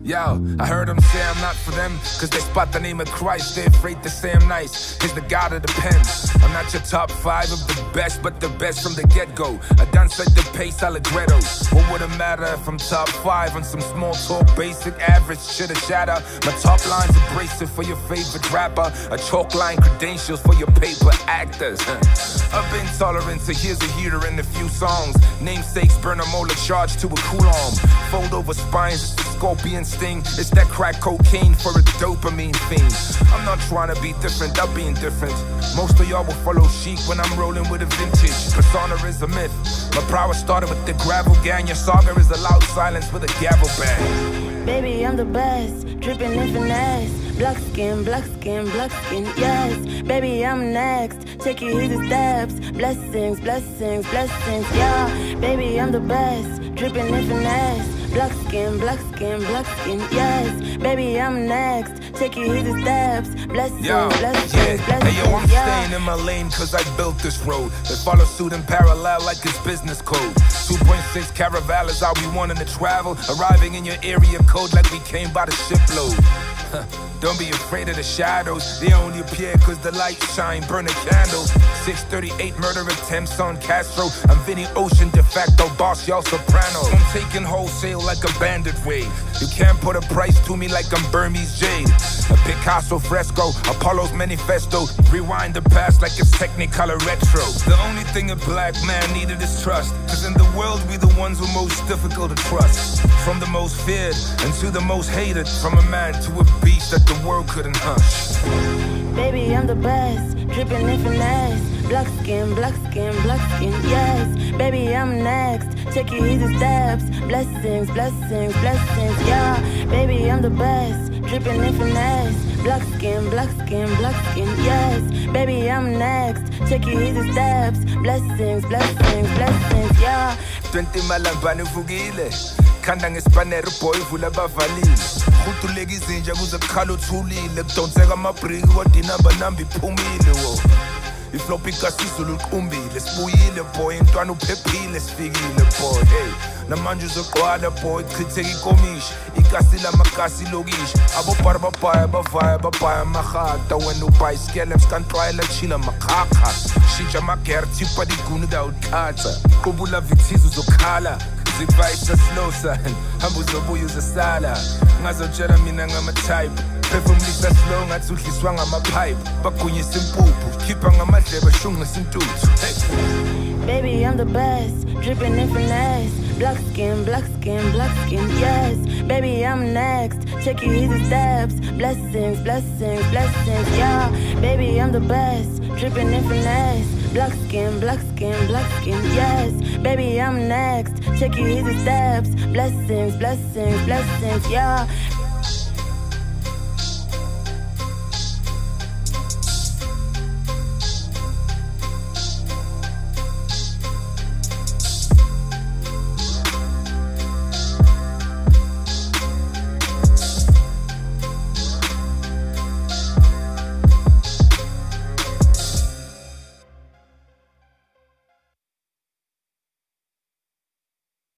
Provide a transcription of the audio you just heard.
Yo, I heard them say I'm not for them, cause they spot the name of Christ, they're afraid to say I'm nice. He's the God of the pen. I'm not your top 5 of the best, but the best from the get-go. I done set the pace, Allegretto. What would it matter if I'm top 5 on some small talk, basic, average shit a shatter? My top line's abrasive for your favorite rapper, a chalk line credentials for your paper actors. I've been tolerant, so here's a heater in a few songs. Namesakes burn a molar charge to a cool arm. Fold over spines, it's the scorpion sting. It's that crack cocaine for a dopamine fiend. I'm not trying to be different, I'm being different. Most of y'all will follow chic when I'm rolling with a vintage. Persona is a myth. My prowess started with the gravel gang. Your saga is a loud silence with a gavel bang. Baby, I'm the best, dripping in finesse. Black skin, black skin, black skin, yes. Baby, I'm next, take you easy steps. Blessings, blessings, blessings, yeah. Baby, I'm the best, dripping in finesse. Black skin, black skin, black skin, yes. Baby, I'm next, take you easy steps. Blessings, blessings, blessings, hey yo, I'm staying in my lane cause I built this road. They follow suit in parallel like it's business code. 2.6 Caraval is how we wanting to travel. Arriving in your area code like we came by the shipload. Don't be afraid of the shadows, they only appear cause the lights shine. Burn a candle. 638 murder attempts on Castro. I'm Vinny Ocean, de facto boss, y'all soprano. I'm taking wholesale like a bandit wave. You can't put a price to me like I'm Burmese jade. A Picasso fresco, Apollo's manifesto. Rewind the past like it's Technicolor retro. The only thing a black man needed is trust, cause in the world we the ones who most difficult to trust. From the most feared and to the most hated. From a man to a beast that the world couldn't hush. Baby, I'm the best, dripping in finesse. Black skin, black skin, black skin, yes. Baby, I'm next, take you easy steps. Blessings, blessings, blessings, yeah. Baby, I'm the best, dripping in finesse. Black skin, black skin, black skin, yes. Baby, I'm next, take you easy steps. Blessings, blessings, blessings, yeah. 20 malambane uvukile, khanda ngespanero boy vula bavalile. Khutuleka izinja kuze kukhala uthulile, kudonseka amabriki kodwa inamba namba iphumile wo. Ifloppy kasizulu uqumbile, sibuyile boy, intwana uphephile, sifikile boy. Hey, namanje uzoqwala boy, chitheka ikomishi, ikasi lamakasi lokishi. Abobhara babhaya bavaya babhaya mahata, wena ubhayisikele msikantrwayela chila makhakha. Shintsha magere tipha digunu da utkhatha, qubula vithiza uzokhala. Zivayisa slow son, hamba uzobuya uzosala. Ngazotshela mina ngama-type, phefumlisa slow ngathi udliswa ngama-pipe. Bagunyisa impuphu, khipha ngamadlebe shungisa intuthu. Baby, I'm the best, dripping in finesse. Black skin, black skin, black skin, yes. Baby, I'm next, take you easy steps. Blessings, blessings, blessings, yeah. Baby, I'm the best, dripping in finesse. Black skin, black skin, black skin, yes. Baby, I'm next, take you easy steps. Blessings, blessings, blessings, yeah.